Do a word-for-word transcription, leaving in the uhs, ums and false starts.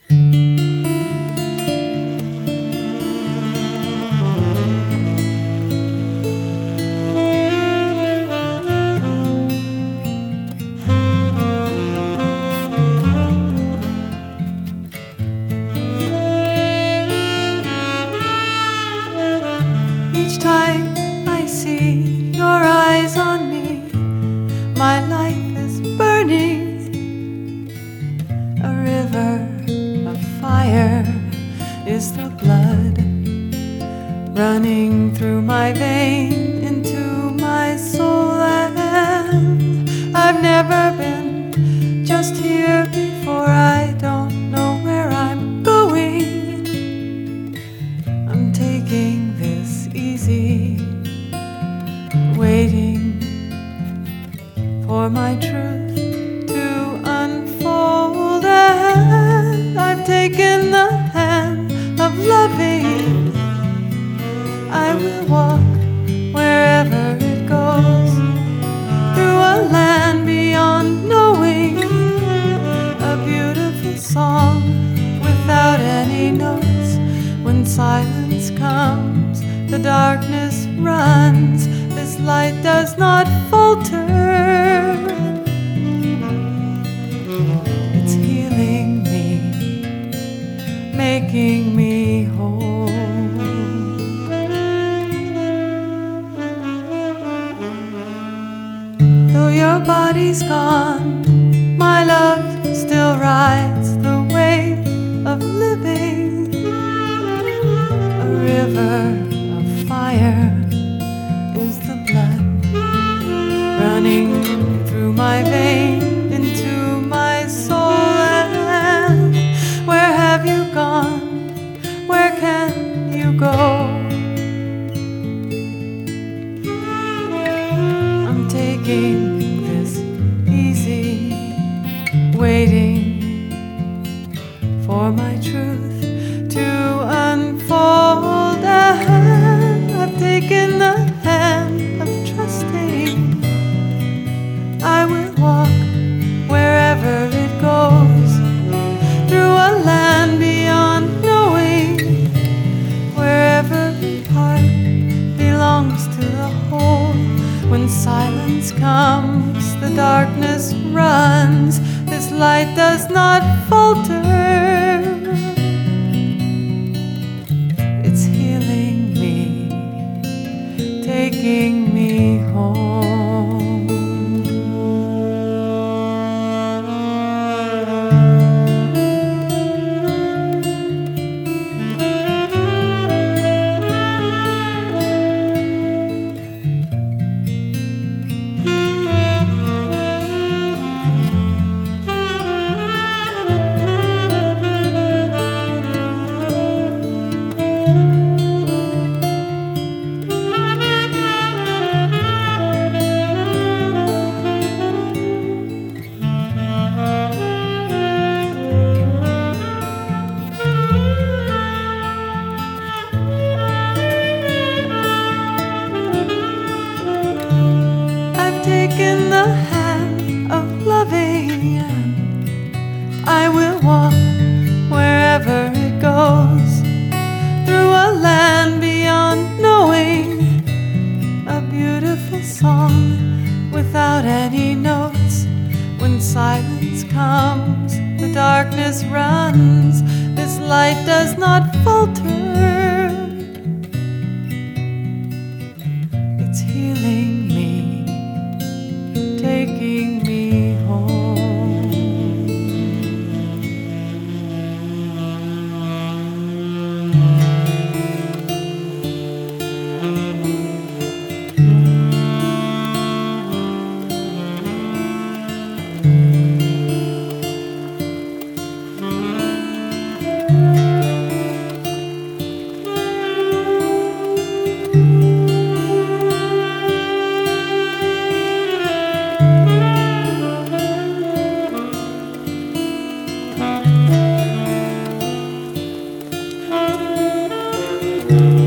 Each time I see your eyes on me, my life is burning. A river of fire is the blood running through my vein into my soul, and I've never been just here before. I don't know where I'm going. I'm taking this easy, waiting for my truth to unfold, and I've taken the hand of loving. I will walk wherever it goes, through a land beyond knowing, a beautiful song without any notes. When silence comes, the darkness runs. This light does not falter. It's healing me, making me whole. Though your body's gone, my love still rides the wave of living. A river of fire is the blood running through my vein into my soul, and where have you gone? Where can you go? I'm taking this easy, waiting for my truth to unfold, and I've taken the hand of trusting. I will walk wherever it goes, through a land beyond knowing, where every part belongs to the whole. When silence comes, the darkness runs. This light does not falter. It's healing me, taking me home. Taken the hand of loving, I will walk wherever it goes, through a land beyond knowing, a beautiful song without any notes. When silence comes, the darkness runs. This light does not falter. It's healing me, taking me home. you.